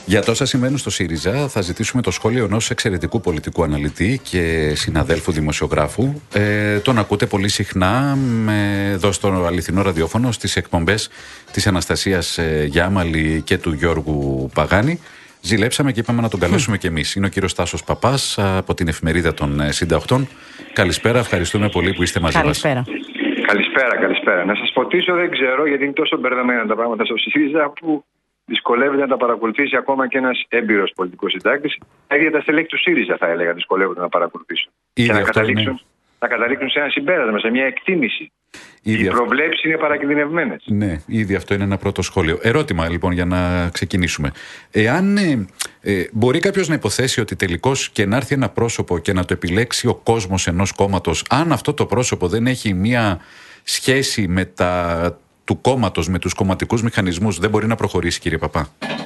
Για τόσα συμβαίνουν στο ΣΥΡΙΖΑ, θα ζητήσουμε το σχόλιο ενός εξαιρετικού πολιτικού αναλυτή και συναδέλφου δημοσιογράφου. Τον ακούτε πολύ συχνά εδώ στο αληθινό ραδιόφωνο, στις εκπομπές της Αναστασίας Γιάμαλη και του Γιώργου Παγάνη. Ζηλέψαμε και είπαμε να τον καλέσουμε κι εμείς. Είναι ο κύριος Τάσος Παπάς από την εφημερίδα των Συντακτών. Καλησπέρα, ευχαριστούμε πολύ που είστε μαζί μας. Καλησπέρα. Να σας φωτίσω, δεν ξέρω, γιατί είναι τόσο μπερδεμένα τα πράγματα στο ΣΥΡΙΖΑ που δυσκολεύεται να τα παρακολουθήσει ακόμα και ένας έμπειρος πολιτικός συντάκτης. Τα ίδια τα στελέχη του ΣΥΡΙΖΑ, θα έλεγα, δυσκολεύονται να παρακολουθήσουν. Και να καταλήξουν σε ένα συμπέρασμα, σε μια εκτίμηση. Οι προβλέψεις είναι παρακινδυνευμένες. Ναι, ήδη αυτό είναι ένα πρώτο σχόλιο. Ερώτημα λοιπόν για να ξεκινήσουμε. Εάν μπορεί κάποιος να υποθέσει ότι τελικώς και να έρθει ένα πρόσωπο και να το επιλέξει ο κόσμος ενός κόμματος, αν αυτό το πρόσωπο δεν έχει μια σχέση με του κόμματος, με τους κομματικούς μηχανισμούς, δεν μπορεί να προχωρήσει, κύριε Παπά?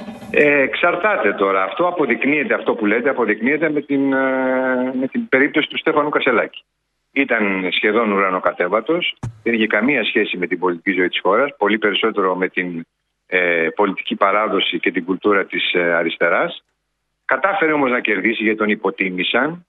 Εξαρτάται τώρα. Αυτό αποδεικνύεται, αυτό που λέτε, αποδεικνύεται με την περίπτωση του Στέφανου Κασσελάκη. Ήταν σχεδόν ουρανοκατέβατος, δεν είχε καμία σχέση με την πολιτική ζωή της χώρας, πολύ περισσότερο με την πολιτική παράδοση και την κουλτούρα της αριστεράς. Κατάφερε όμως να κερδίσει, γιατί τον υποτίμησαν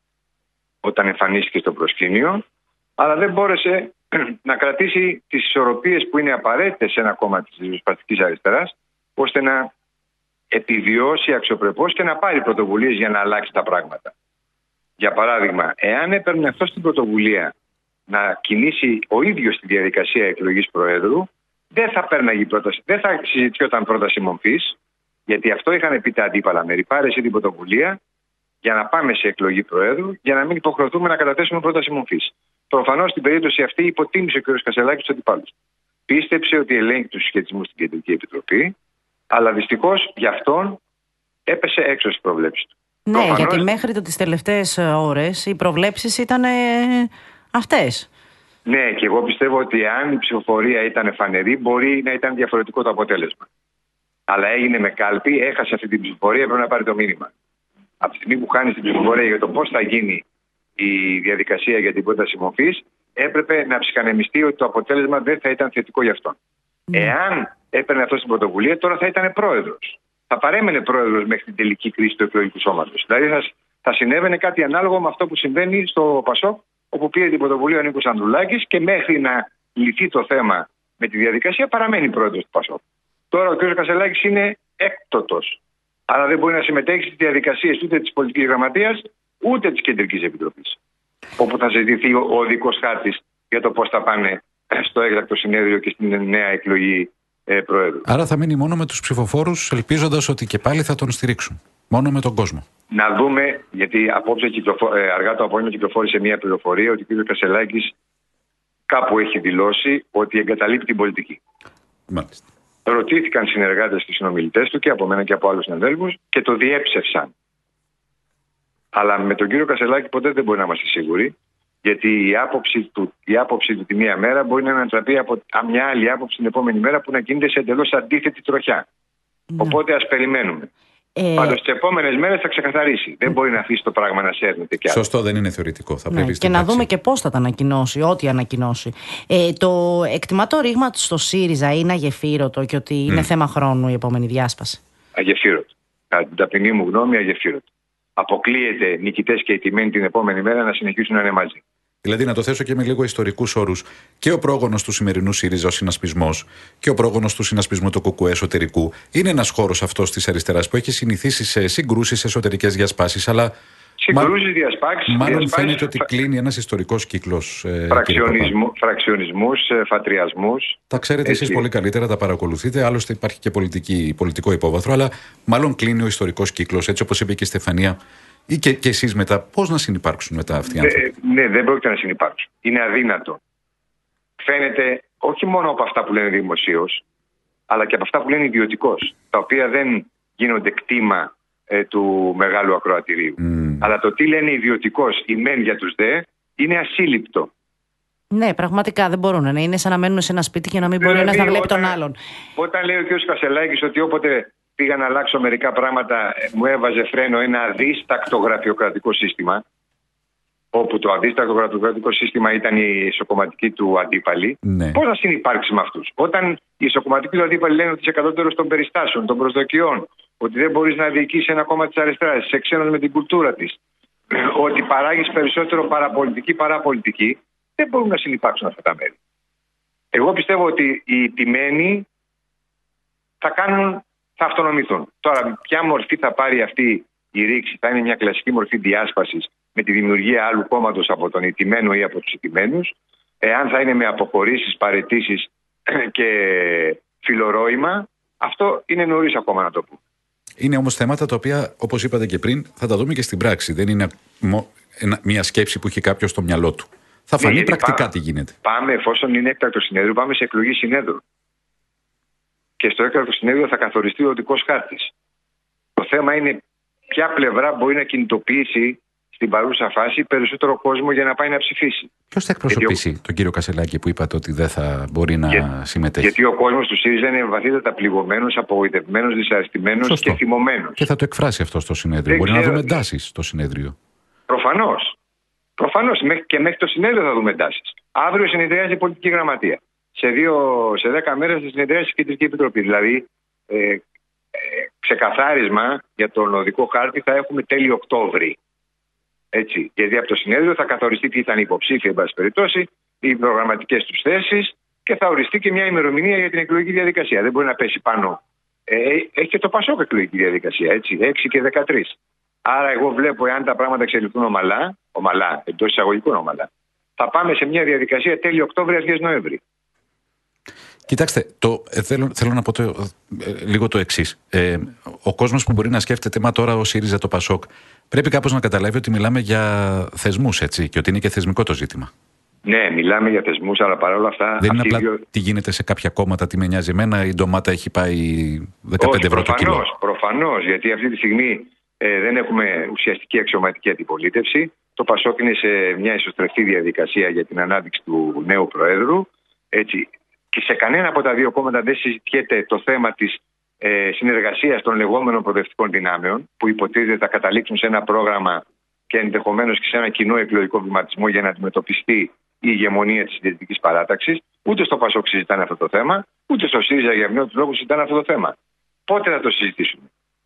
όταν εμφανίστηκε στο προσκήνιο, αλλά δεν μπόρεσε να κρατήσει τις ισορροπίες που είναι απαραίτητες σε ένα κόμμα της ριζοσπαστικής αριστεράς, ώστε να επιβιώσει αξιοπρεπώς και να πάρει πρωτοβουλίες για να αλλάξει τα πράγματα. Για παράδειγμα, εάν έπαιρνε αυτό την πρωτοβουλία να κινήσει ο ίδιος τη διαδικασία εκλογής Προέδρου, δεν θα πέρναγε πρόταση, δεν θα συζητιόταν πρόταση μορφής, γιατί αυτό είχαν πει τα αντίπαλα μέρη. Πάρε εσύ την πρωτοβουλία για να πάμε σε εκλογή Προέδρου, για να μην υποχρεωθούμε να καταθέσουμε πρόταση μορφής. Προφανώς στην περίπτωση αυτή υποτίμησε ο κ. Κασσελάκης τους αντιπάλους. Πίστεψε ότι ελέγχει τους συσχετισμούς στην Κεντρική Επιτροπή, αλλά δυστυχώς γι' αυτόν έπεσε έξω στις προβλέψεις του. Ναι, προφανώς, γιατί μέχρι τις τελευταίες ώρες οι προβλέψεις ήταν αυτές. Ναι, και εγώ πιστεύω ότι αν η ψηφοφορία ήταν φανερή, μπορεί να ήταν διαφορετικό το αποτέλεσμα. Αλλά έγινε με κάλπη, έχασε αυτή την ψηφοφορία, πρέπει να πάρει το μήνυμα. Από τη στιγμή που χάνει την ψηφοφορία για το πώς θα γίνει η διαδικασία για την πρόταση μορφής, έπρεπε να ψυχανεμιστεί ότι το αποτέλεσμα δεν θα ήταν θετικό για αυτόν. Εάν έπαιρνε αυτό στην πρωτοβουλία, τώρα θα ήταν πρόεδρος. Θα παρέμενε πρόεδρος μέχρι την τελική κρίση του εκλογικού σώματος. Δηλαδή θα συνέβαινε κάτι ανάλογο με αυτό που συμβαίνει στο ΠΑΣΟΚ, όπου πήρε την πρωτοβουλία ο Νίκος Ανδρουλάκης και μέχρι να λυθεί το θέμα με τη διαδικασία παραμένει πρόεδρος του ΠΑΣΟΚ. Τώρα ο κ. Κασσελάκης είναι έκτοτος. Άρα δεν μπορεί να συμμετέχει στις διαδικασίες ούτε της πολιτικής γραμματείας ούτε της Κεντρικής Επιτροπής, όπου θα συζητηθεί ο οδικός χάρτης για το πώς θα πάνε στο έκτακτο συνέδριο και στην νέα εκλογή Προέδρου. Άρα θα μείνει μόνο με τους ψηφοφόρους, ελπίζοντας ότι και πάλι θα τον στηρίξουν. Μόνο με τον κόσμο. Να δούμε, γιατί απόψε αργά το απόγευμα κυκλοφόρησε μια πληροφορία ότι ο κ. Κασσελάκης κάπου έχει δηλώσει ότι εγκαταλείπει την πολιτική. Μάλιστα. Ρωτήθηκαν συνεργάτες και συνομιλητές του και από μένα και από άλλους συναδέλφους και το διέψευσαν. Αλλά με τον κύριο Κασσελάκη ποτέ δεν μπορεί να είμαστε σίγουροι, γιατί η άποψη του τη μία μέρα μπορεί να ανατραπεί από μια άλλη άποψη την επόμενη μέρα που να κινείται σε εντελώς αντίθετη τροχιά. Οπότε ας περιμένουμε. Πάντως τις επόμενες μέρες θα ξεκαθαρίσει. Δεν μπορεί να αφήσει το πράγμα να σέρνεται κι άλλο. Σωστό, δεν είναι θεωρητικό. Θα πρέπει και να δούμε και πώς θα τα ανακοινώσει, ό,τι ανακοινώσει. Το εκτιμά το ρήγμα στο ΣΥΡΙΖΑ είναι αγεφύρωτο και ότι είναι θέμα χρόνου η επόμενη διάσπαση? Αγεφύρωτο. Κατά την ταπεινή μου γνώμη, αγεφύρωτο. Αποκλείεται νικητές και ηττημένοι την επόμενη μέρα να συνεχίσουν να είναι μαζί. Δηλαδή, να το θέσω και με λίγο ιστορικούς όρους, και ο πρόγονος του σημερινού ΣΥΡΙΖΑ, ο συνασπισμός, και ο πρόγονος του συνασπισμού του ΚΚΕ εσωτερικού, είναι ένας χώρος αυτός της αριστεράς που έχει συνηθίσει σε συγκρούσεις, εσωτερικές διασπάσεις, αλλά. Συγκρούσεις, διασπάσεις. Μάλλον φαίνεται ότι κλείνει ένας ιστορικός κύκλος. Φραξιονισμούς, φατριασμούς. Τα ξέρετε εσείς πολύ καλύτερα, τα παρακολουθείτε. Άλλωστε υπάρχει και πολιτικό υπόβαθρο, αλλά μάλλον κλείνει ο ιστορικός κύκλος, έτσι όπως είπε και η Στεφανία. Ή και εσείς μετά, πώς να συνυπάρξουν μετά αυτοί οι άνθρωποι? Ναι, δεν πρόκειται να συνυπάρξουν. Είναι αδύνατο. Φαίνεται όχι μόνο από αυτά που λένε δημοσίως, αλλά και από αυτά που λένε ιδιωτικώς, τα οποία δεν γίνονται κτήμα του μεγάλου ακροατηρίου. Αλλά το τι λένε ιδιωτικώς οι μεν για τους δε είναι ασύλληπτο. Ναι, πραγματικά δεν μπορούν να είναι σαν να μένουν σε ένα σπίτι και να μην μπορεί ένας να βλέπει τον άλλον. Όταν λέει ο κ. Κασσελάκης ότι όποτε πήγα να αλλάξω μερικά πράγματα, μου έβαζε φρένο ένα αδίστακτο γραφειοκρατικό σύστημα, όπου το αδίστακτο γραφειοκρατικό σύστημα ήταν η ισοκομματική του αντίπαλη, ναι. Πώς να συνυπάρξει με αυτούς? Όταν οι ισοκομματικοί του αντίπαλοι λένε ότι είσαι κατώτερος των περιστάσεων, των προσδοκιών, ότι δεν μπορείς να διοικήσεις ένα κόμμα της αριστεράς, είσαι ξένος με την κουλτούρα της, ότι παράγεις περισσότερο παραπολιτική παρά πολιτική, δεν μπορούν να συνυπάρξουν αυτά τα μέρη. Εγώ πιστεύω ότι οι τιμένοι θα αυτονομηθούν. Τώρα, ποια μορφή θα πάρει αυτή η ρήξη, θα είναι μια κλασική μορφή διάσπασης με τη δημιουργία άλλου κόμματος από τον ηττημένο ή από τους ηττημένους, εάν θα είναι με αποχωρήσεις, παραιτήσεις και φιλορόημα, αυτό είναι νωρίς ακόμα να το πούμε. Είναι όμως θέματα τα οποία, όπως είπατε και πριν, θα τα δούμε και στην πράξη. Δεν είναι μια σκέψη που έχει κάποιος στο μυαλό του. Θα φανεί πρακτικά τι γίνεται. Πάμε, εφόσον είναι έκτακτο συνέδριο, πάμε σε εκλογή συνέδρου. Και στο έκτακτο συνέδριο θα καθοριστεί ο οδικός χάρτης. Το θέμα είναι ποια πλευρά μπορεί να κινητοποιήσει στην παρούσα φάση περισσότερο κόσμο για να πάει να ψηφίσει. Ποιος θα εκπροσωπήσει τον κύριο Κασελάκη που είπατε ότι δεν θα μπορεί να συμμετέχει? Γιατί ο κόσμος του ΣΥΡΙΖΑ είναι βαθύτατα πληγωμένος, απογοητευμένος, δυσαρεστημένος και θυμωμένος. Και θα το εκφράσει αυτό στο συνέδριο. Μπορεί να δούμε εντάσεις στο συνέδριο. Προφανώς. Και μέχρι το συνέδριο θα δούμε εντάσεις. Αύριο συνεδριάζει η πολιτική γραμματεία. Σε 10 μέρες θα συνεδριάσει η Κεντρική Επιτροπή. Δηλαδή, ξεκαθάρισμα για τον οδικό χάρτη θα έχουμε τέλη Οκτώβρη. Έτσι, γιατί από το συνέδριο θα καθοριστεί ποιοι θα είναι υποψήφοι, εν πάση περιπτώσει, οι προγραμματικές τους θέσεις και θα οριστεί και μια ημερομηνία για την εκλογική διαδικασία. Δεν μπορεί να πέσει πάνω. Έχει και το ΠΑΣΟΚ εκλογική διαδικασία, έτσι, 6 και 13. Άρα, εγώ βλέπω, εάν τα πράγματα εξελιχθούν ομαλά, εντός εισαγωγικών ομαλά, θα πάμε σε μια διαδικασία τέλη Οκτώβρη, αρχές Νοέμβρη. Κοιτάξτε, θέλω να πω λίγο το εξής. Ο κόσμος που μπορεί να σκέφτεται, μα τώρα ο ΣΥΡΙΖΑ, το ΠΑΣΟΚ, πρέπει κάπως να καταλάβει ότι μιλάμε για θεσμούς, έτσι, και ότι είναι και θεσμικό το ζήτημα. Ναι, μιλάμε για θεσμούς, αλλά παρόλα αυτά. Δεν είναι απλά τι γίνεται σε κάποια κόμματα, τι με νοιάζει εμένα, η ντομάτα έχει πάει 15 ευρώ το κιλό. Προφανώς, γιατί αυτή τη στιγμή δεν έχουμε ουσιαστική αξιωματική αντιπολίτευση. Το ΠΑΣΟΚ είναι σε μια ισοστρεφή διαδικασία για την ανάδειξη του νέου Προέδρου. Έτσι. Και σε κανένα από τα δύο κόμματα δεν συζητιέται το θέμα της συνεργασίας των λεγόμενων προοδευτικών δυνάμεων, που υποτίθεται θα καταλήξουν σε ένα πρόγραμμα και ενδεχομένως και σε ένα κοινό εκλογικό βηματισμό για να αντιμετωπιστεί η ηγεμονία της συντηρητικής παράταξης. Ούτε στο ΠΑΣΟΚ συζητάνε αυτό το θέμα, ούτε στο ΣΥΡΙΖΑ για ευνόητους λόγους συζητάνε αυτό το θέμα. Πότε θα το συζητήσουμε?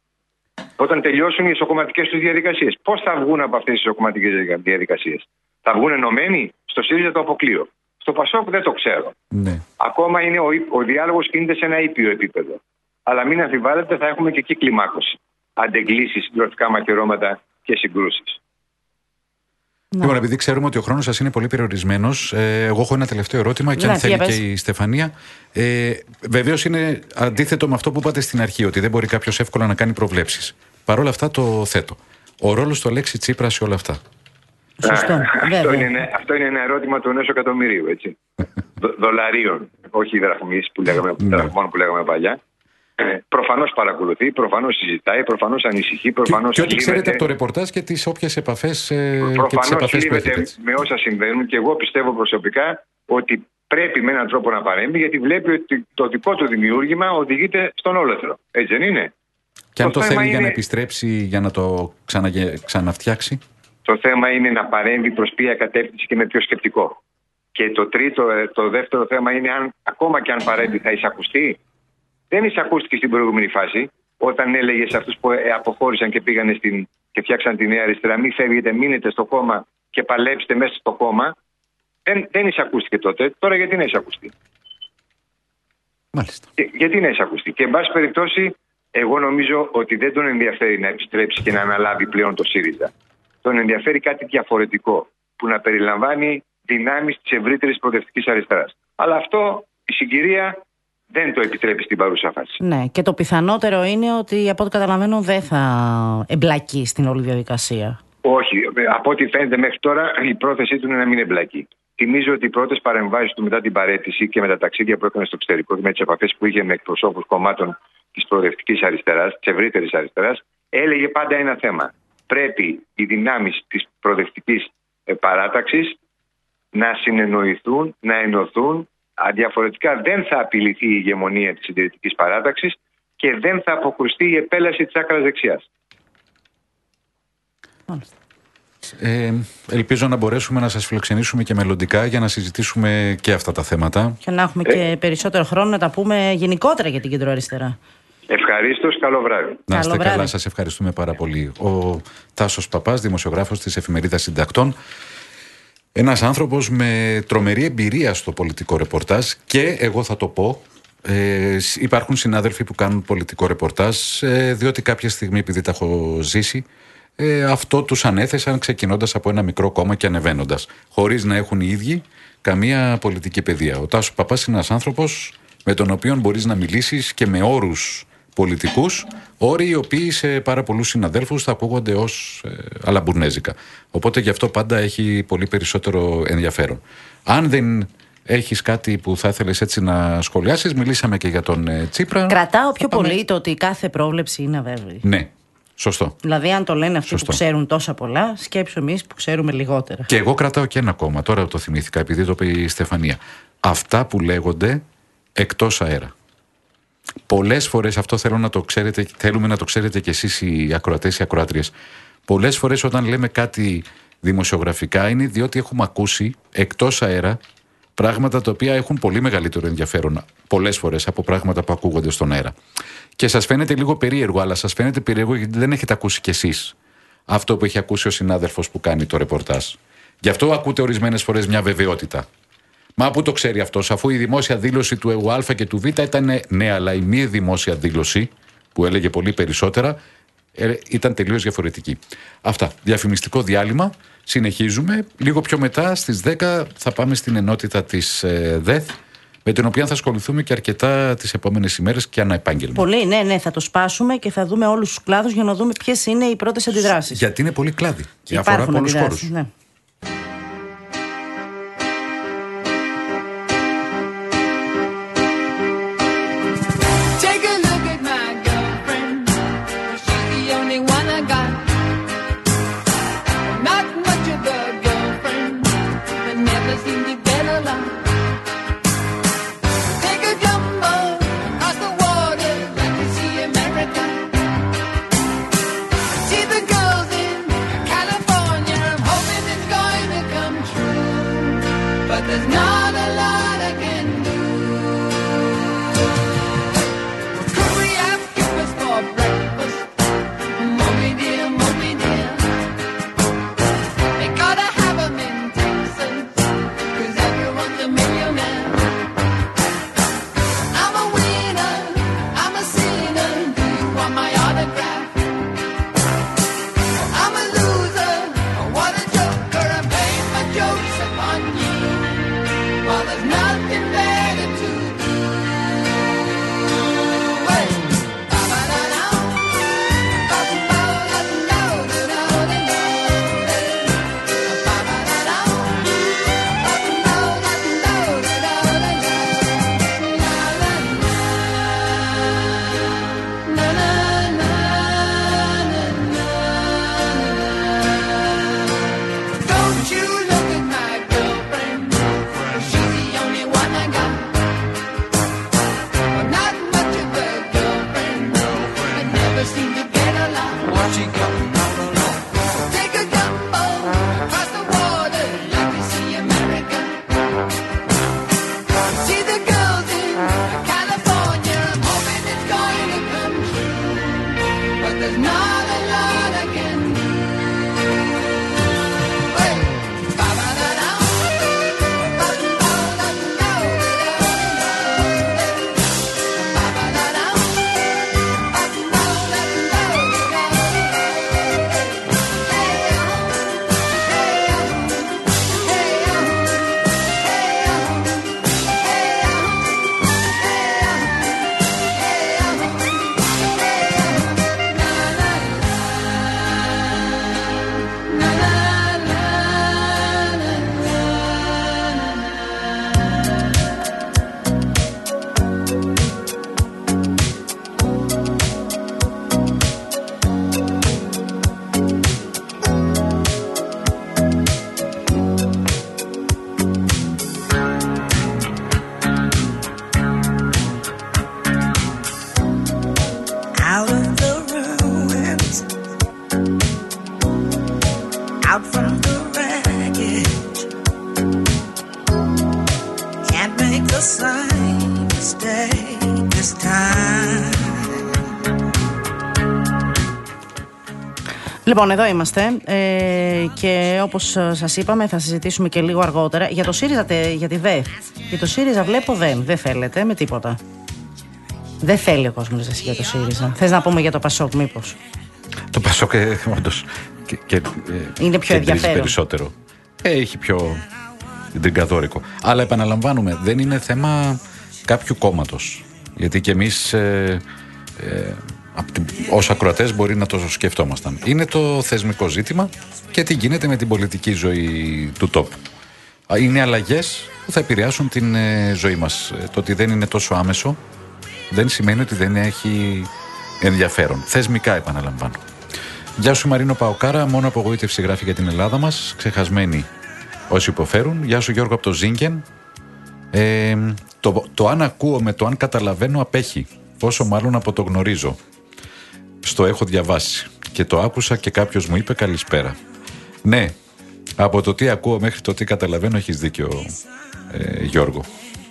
Όταν τελειώσουν οι ισοκομματικές τους διαδικασίες. Πώς θα βγουν από αυτές τις ισοκομματικές διαδικασίες? Θα βγουν ενωμένοι? Στο ΣΥΡΙΖΑ το αποκλείω. Στο ΠΑΣΟΚ δεν το ξέρω. Ναι. Ακόμα είναι ο διάλογος κινείται σε ένα ήπιο επίπεδο. Αλλά μην αμφιβάλλετε, θα έχουμε και εκεί κλιμάκωση. Αντεγκλήσεις, συγκροτικά μαχαιρώματα και συγκρούσεις. Λοιπόν, επειδή ξέρουμε ότι ο χρόνος σας είναι πολύ περιορισμένος, εγώ έχω ένα τελευταίο ερώτημα και αν θέλει και η Στεφανία. Βεβαίως είναι αντίθετο με αυτό που είπατε στην αρχή, ότι δεν μπορεί κάποιος εύκολα να κάνει προβλέψεις. Παρ' όλα αυτά το θέτω. Ο ρόλος του Αλέξη Τσίπρα σε όλα αυτά. Σωστό. Αυτό είναι ένα ερώτημα του ενός εκατομμυρίου, έτσι. Δολαρίων, όχι δραχμής που λέγαμε παλιά. Προφανώς παρακολουθεί, προφανώς συζητάει, προφανώς ανησυχεί, προφανώς και ό,τι ξέρετε από το ρεπορτάζ και τις όποιες επαφές προφανώς λύβεται με όσα συμβαίνουν, και εγώ πιστεύω προσωπικά ότι πρέπει με έναν τρόπο να παρέμβει, γιατί βλέπει ότι το δικό του δημιούργημα οδηγείται στον όλεθρο. Έτσι δεν είναι? Και αν το θέλει για να επιστρέψει, για να το ξαναφτιάξει. Το θέμα είναι να παρέμβει προς ποια κατεύθυνση και με ποιο σκεπτικό. Και το δεύτερο θέμα είναι αν ακόμα και αν παρέμβει θα εισακουστεί. Δεν εισακούστηκε στην προηγούμενη φάση, όταν έλεγε σε αυτούς που αποχώρησαν και πήγαν και φτιάξαν τη Νέα Αριστερά, μην φεύγετε, μείνετε στο κόμμα και παλέψτε μέσα στο κόμμα. Δεν εισακούστηκε τότε. Τώρα γιατί να εισακουστεί? Μάλιστα. Γιατί να εισακουστεί? Και εν πάση περιπτώσει, εγώ νομίζω ότι δεν τον ενδιαφέρει να επιστρέψει και να αναλάβει πλέον το ΣΥΡΙΖΑ. Τον ενδιαφέρει κάτι διαφορετικό, που να περιλαμβάνει δυνάμεις της ευρύτερης προοδευτικής αριστεράς. Αλλά αυτό η συγκυρία δεν το επιτρέπει στην παρούσα φάση. Ναι, και το πιθανότερο είναι ότι, από ό,τι καταλαβαίνω, δεν θα εμπλακεί στην όλη διαδικασία. Όχι. Από ό,τι φαίνεται μέχρι τώρα, η πρόθεσή του είναι να μην εμπλακεί. Θυμίζω ότι οι πρώτες παρεμβάσεις του μετά την παραίτηση και με τα ταξίδια που έκανε στο εξωτερικό και με τις επαφές που είχε με εκπροσώπους κομμάτων της προοδευτικής αριστεράς, της ευρύτερης αριστεράς, έλεγε πάντα ένα θέμα. Πρέπει οι δυνάμεις της προοδευτικής παράταξης να συνεννοηθούν, να ενωθούν. Διαφορετικά δεν θα απειληθεί η ηγεμονία της συντηρητικής παράταξης και δεν θα αποκρουστεί η επέλαση της άκρας δεξιάς. Ελπίζω να μπορέσουμε να σας φιλοξενήσουμε και μελλοντικά για να συζητήσουμε και αυτά τα θέματα. Και να έχουμε και περισσότερο χρόνο να τα πούμε γενικότερα για την κεντροαριστερά. Ευχαρίστως, καλό βράδυ. Να είστε καλά, σας ευχαριστούμε πάρα πολύ. Ο Τάσος Παπάς, δημοσιογράφος της Εφημερίδας Συντακτών. Ένας άνθρωπος με τρομερή εμπειρία στο πολιτικό ρεπορτάζ και εγώ θα το πω, υπάρχουν συνάδελφοι που κάνουν πολιτικό ρεπορτάζ διότι κάποια στιγμή, επειδή τα έχω ζήσει, αυτό τους ανέθεσαν ξεκινώντας από ένα μικρό κόμμα και ανεβαίνοντας, χωρίς να έχουν οι ίδιοι καμία πολιτική παιδεία. Ο Τάσος Παπάς είναι ένας άνθρωπος με τον οποίο μπορείς να μιλήσεις και με όρους πολιτικούς, όροι οι οποίοι σε πάρα πολλούς συναδέλφους θα ακούγονται ως αλαμπουρνέζικα. Οπότε γι' αυτό πάντα έχει πολύ περισσότερο ενδιαφέρον. Αν δεν έχεις κάτι που θα ήθελες έτσι να σχολιάσεις, μιλήσαμε και για τον Τσίπρα. Κρατάω πιο πολύ το ότι κάθε πρόβλεψη είναι αβέβαιη. Ναι. Σωστό. Δηλαδή, αν το λένε αυτοί που ξέρουν τόσα πολλά, σκέψου εμείς που ξέρουμε λιγότερα. Και εγώ κρατάω και ένα ακόμα. Τώρα το θυμήθηκα, επειδή το είπε η Στεφανία. Αυτά που λέγονται εκτός αέρα. Πολλές φορές, αυτό θέλουμε να το ξέρετε κι εσείς οι ακροατές, οι ακροάτριες. Πολλές φορές όταν λέμε κάτι δημοσιογραφικά είναι διότι έχουμε ακούσει εκτός αέρα πράγματα τα οποία έχουν πολύ μεγαλύτερο ενδιαφέρον πολλές φορές από πράγματα που ακούγονται στον αέρα. Και σας φαίνεται λίγο περίεργο, αλλά σας φαίνεται περίεργο γιατί δεν έχετε ακούσει κι εσείς αυτό που έχει ακούσει ο συνάδελφος που κάνει το ρεπορτάζ. Γι' αυτό ακούτε ορισμένες φορές μια βεβαιότητα. Μα πού το ξέρει αυτός, αφού η δημόσια δήλωση του ΕΟΑ και του Β ήταν ναι, αλλά η μη δημόσια δήλωση που έλεγε πολύ περισσότερα ήταν τελείως διαφορετική. Αυτά. Διαφημιστικό διάλειμμα. Συνεχίζουμε. Λίγο πιο μετά στις 10 θα πάμε στην ενότητα της ΔΕΘ, με την οποία θα ασχοληθούμε και αρκετά τις επόμενες ημέρες και ανά επάγγελμα. Πολύ, ναι, θα το σπάσουμε και θα δούμε όλους τους κλάδους για να δούμε ποιες είναι οι πρώτες αντιδράσεις. Γιατί είναι πολύ κλάδοι και αφορά πολλούς χώρους. Ναι. out from the wreckage. Can't make the same mistake this time. Λοιπόν, εδώ είμαστε και όπως σας είπαμε θα συζητήσουμε και λίγο αργότερα για το ΣΥΡΙΖΑ, για τη ΔΕΘ. Για το ΣΥΡΙΖΑ βλέπω δεν θέλετε με τίποτα. Δεν θέλει ο κόσμος εσύ για το ΣΥΡΙΖΑ. Θες να πούμε για το ΠΑΣΟΚ μήπως? Το ΠΑΣΟΚ όντως είναι πιο ενδιαφέρον περισσότερο. Έχει πιο τριγκαδόρικο. Αλλά επαναλαμβάνουμε, δεν είναι θέμα κάποιου κόμματος. Γιατί και εμείς ως ακροατές μπορεί να το σκεφτόμασταν. Είναι το θεσμικό ζήτημα και τι γίνεται με την πολιτική ζωή του τόπου. Είναι αλλαγές που θα επηρεάσουν την ζωή μας. Το ότι δεν είναι τόσο άμεσο δεν σημαίνει ότι δεν έχει ενδιαφέρον. Θεσμικά επαναλαμβάνω. Γεια σου Μαρίνο Παοκάρα, μόνο απογοήτευση γράφει για την Ελλάδα μας, ξεχασμένοι όσοι υποφέρουν. Γεια σου Γιώργο από το Ζίνγκεν. Το αν ακούω με το αν καταλαβαίνω απέχει, πόσο μάλλον από το γνωρίζω. Στο έχω διαβάσει και το άκουσα και κάποιος μου είπε καλησπέρα. Ναι, από το τι ακούω μέχρι το τι καταλαβαίνω έχεις δίκιο, Γιώργο.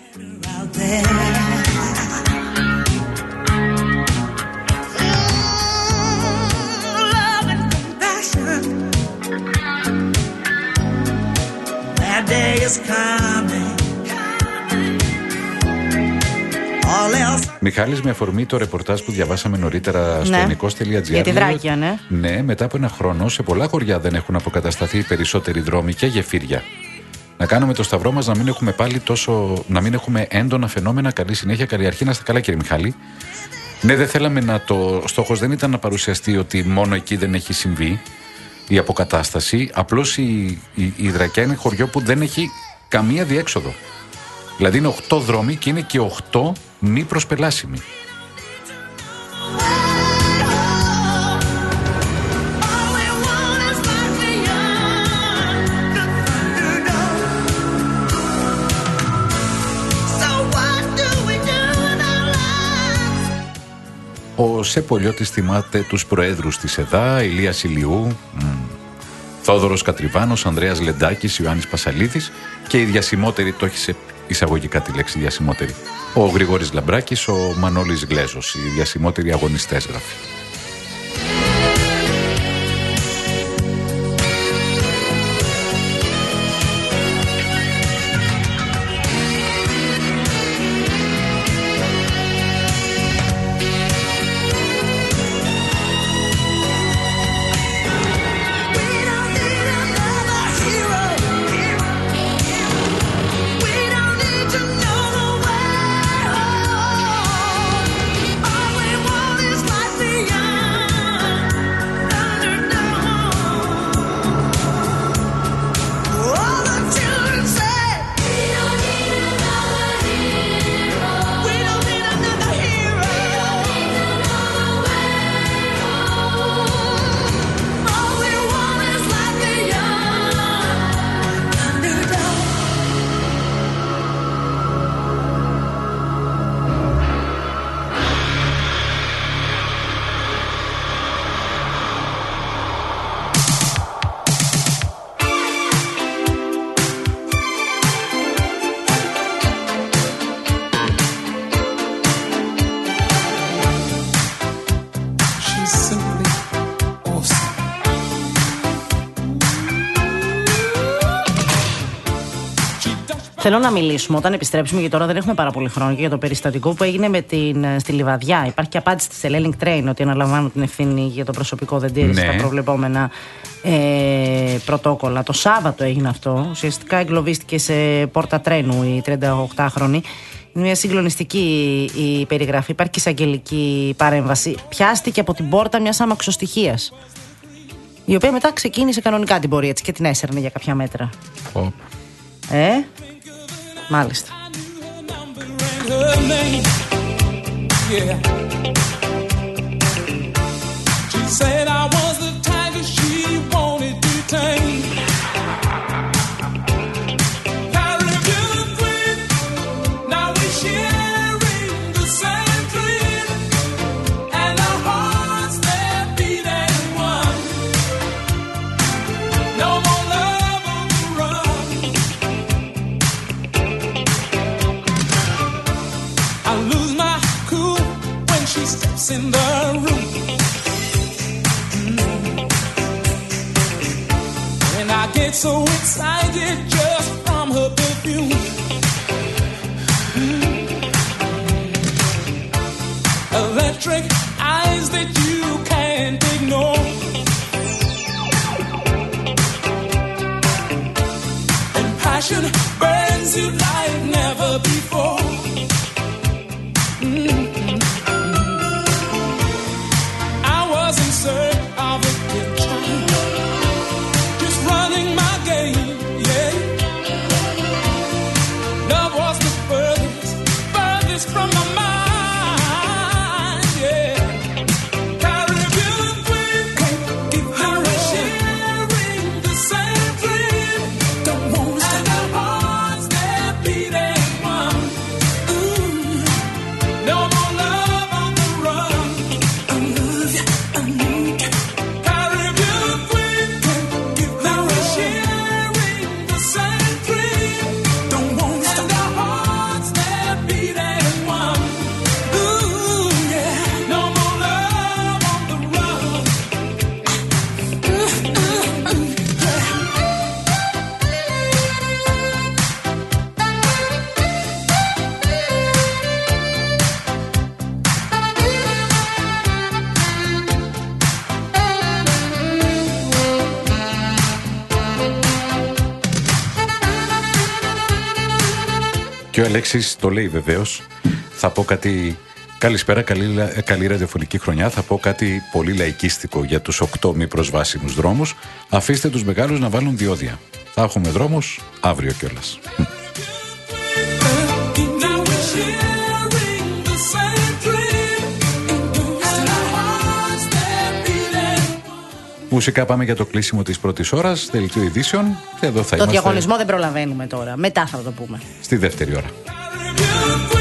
Μιχάλης, με αφορμή το ρεπορτάζ που διαβάσαμε νωρίτερα στο ενικός.gr. Για τη Δράκια, ναι. Ναι, μετά από ένα χρόνο σε πολλά χωριά δεν έχουν αποκατασταθεί περισσότεροι δρόμοι και γεφύρια. Να κάνουμε το σταυρό μας να μην έχουμε πάλι να μην έχουμε έντονα φαινόμενα. Καλή συνέχεια, καλή αρχή. Να είστε καλά, κύριε Μιχάλη. Ναι, δεν θέλαμε στόχος δεν ήταν να παρουσιαστεί ότι μόνο εκεί δεν έχει συμβεί η αποκατάσταση. Απλώς η Δρακιά είναι χωριό που δεν έχει καμία διέξοδο. Δηλαδή είναι 8 δρόμοι και είναι και 8 μη προσπελάσιμοι. Ο Σεπολιώτης θυμάται τους προέδρους της ΕΔΑ, Ηλίας Ηλιού, Θόδωρος Κατριβάνος, Ανδρέας Λεντάκης, Ιωάννης Πασαλίδης και η διασημότερη, το έχει σε εισαγωγικά τη λέξη διασημότερη, ο Γρηγόρης Λαμπράκης, ο Μανώλης Γλέζος, οι διασημότεροι αγωνιστές γράφει. Θέλω να μιλήσουμε όταν επιστρέψουμε, γιατί τώρα δεν έχουμε πάρα πολύ χρόνο, και για το περιστατικό που έγινε στη Λιβαδιά. Υπάρχει και απάντηση της Hellenic Train ότι αναλαμβάνουν την ευθύνη για το προσωπικό δεν τήρησε τα προβλεπόμενα πρωτόκολλα. Το Σάββατο έγινε αυτό. Ουσιαστικά εγκλωβίστηκε σε πόρτα τρένου η 38χρονη. Είναι μια συγκλονιστική η περιγραφή. Υπάρχει και εισαγγελική παρέμβαση. Πιάστηκε από την πόρτα μιας αμαξοστοιχίας, η οποία μετά ξεκίνησε κανονικά την πορεία της και την έσαιρνε για κάποια μέτρα. Μάλιστα. In the room, get so excited just from her perfume. Electric eyes that you can't ignore, and passion burns you like never before. I was in search of a good time, just running my game, yeah. Love was the furthest from my mind, yeah. Caribbean queen, sharing the same dream. Don't want to stop. And our hearts, they're beating one. No more love on the run. I love you, I need you. Caribbean queen, sharing the same dream. Don't want to stop. And our hearts, they're beating one. Ooh, yeah. No more love on the run. Και ο Αλέξης το λέει βεβαίως. Θα πω κάτι. Καλησπέρα, καλή ραδιοφωνική χρονιά. Θα πω κάτι πολύ λαϊκίστικο για τους 8 μη προσβάσιμους δρόμους. Αφήστε τους μεγάλους να βάλουν διόδια. Θα έχουμε δρόμους αύριο κιόλας. Now we're sharing the same dream. And our hearts, they're beating. Μουσικά πάμε για το κλείσιμο της πρώτης ώρας. Δελτίο ειδήσεων. Και εδώ θα Το είμαστε διαγωνισμό δεν προλαβαίνουμε τώρα. Μετά θα το πούμε. στη δεύτερη ώρα. Caribbean queen.